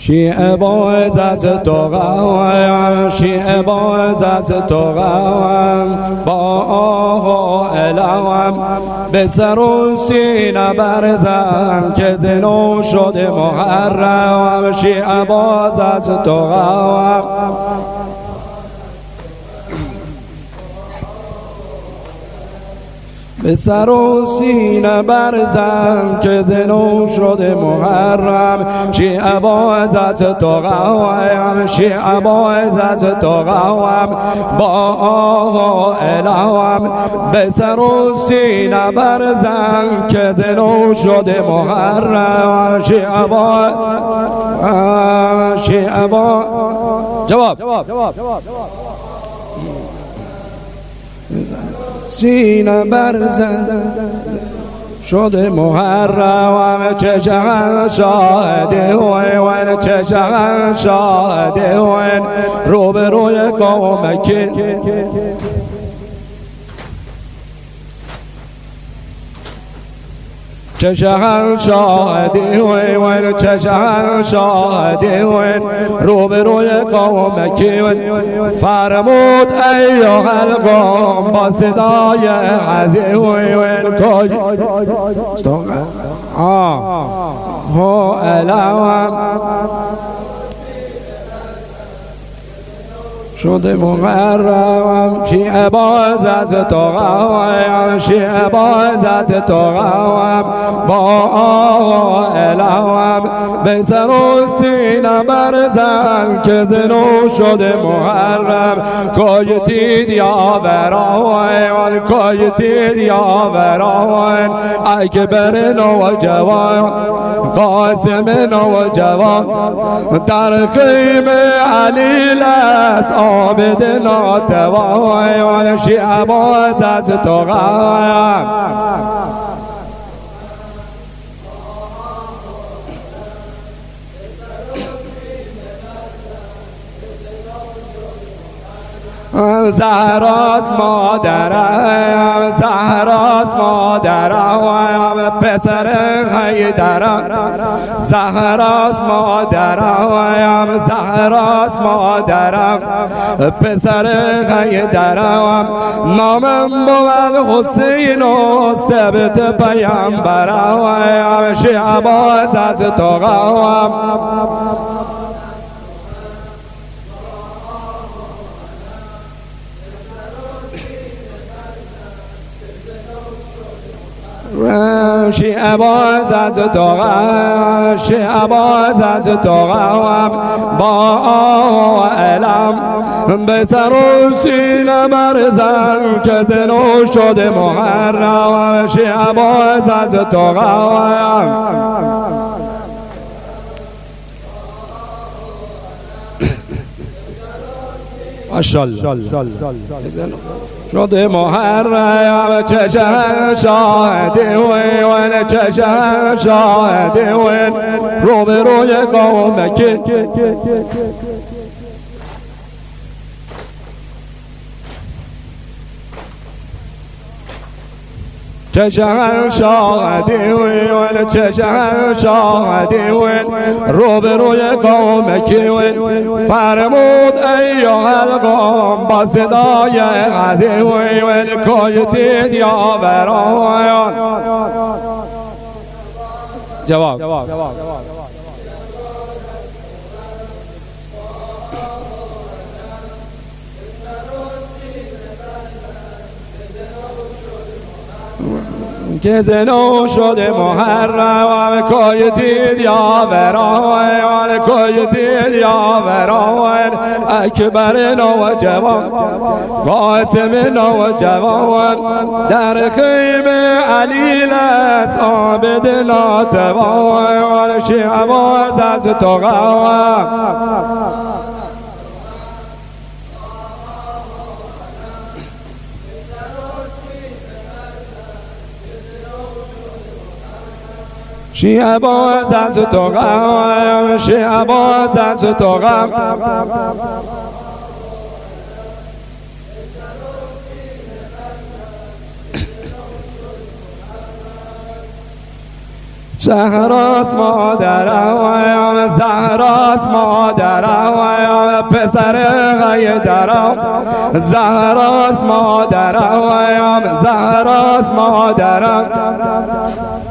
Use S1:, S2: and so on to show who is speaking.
S1: شیعه با عزت تو قوام، شیعه با عزت تو قوام، با آه و الهام به سر و سینه برزن که زنو شده محرم. شیعه با عزت تو قوام، به سر و سینه برزن که زنو شده محرم. شیعه با عزت تو قوام، شیعه با عزت تو قوام، با آه و الهام به سر و سینه برزن که زنو شده محرم. شیعه با جواب سینه برزن شده محرم. چشم شاهده وین، چشم شاهده وین، روبروی قوم کن چشم شاهده وین، چشم شاهده وین، روبروی قوم کن فرمود ایها القوم با صدای عزیز وین کج هو الهام شده محرم. شیعه با عزت تو قوام، شیعه با عزت تو قوام، با آه و الهام به سر و سینه برزن که زنو شده محرم. کجتید یا بران، کجتید یا بران، اکبر نوجوان قاسم نوجوان در خیمه علیل است عابد ناتوان. شیعه با عزت تو قوام، زهراست مادرم، زهراست مادرم، پسر حیدرم، زهراست مادرم، زهراست مادرم، پسر حیدرم. نامم بود حسین و ثبت پیامبرم. شیعه با عزت تو قوام، شیعه با عزت تو قوام، شیعه با عزت تو قوام، با آه و الهام به سر و سینه برزن که زنو شده محرم. شیعه با عزت تو قوام، ماشاءالله شده محرم. چشم شاهده وین، چشم شاهده وین، روبروی قوم کن چشم شاهده وین، چشم شاهده وین، روبروی قوم کن فرمود ایها القوم با صدای عزیز وین کجتید یا بران. جواب که زنو شده محرم. کجتید یا بران، کجتید یا بران، اکبر نوجوان قاسم نوجوان در خیمه علیل است عابد ناتوان. شیعه با عزت تو قوام، شیعه با عزت تو قوام، شیعه با عزت تو قوام، زهراست مادرم، زهراست مادرم، پسر حیدرم. زهراست مادرم، زهراست مادرم.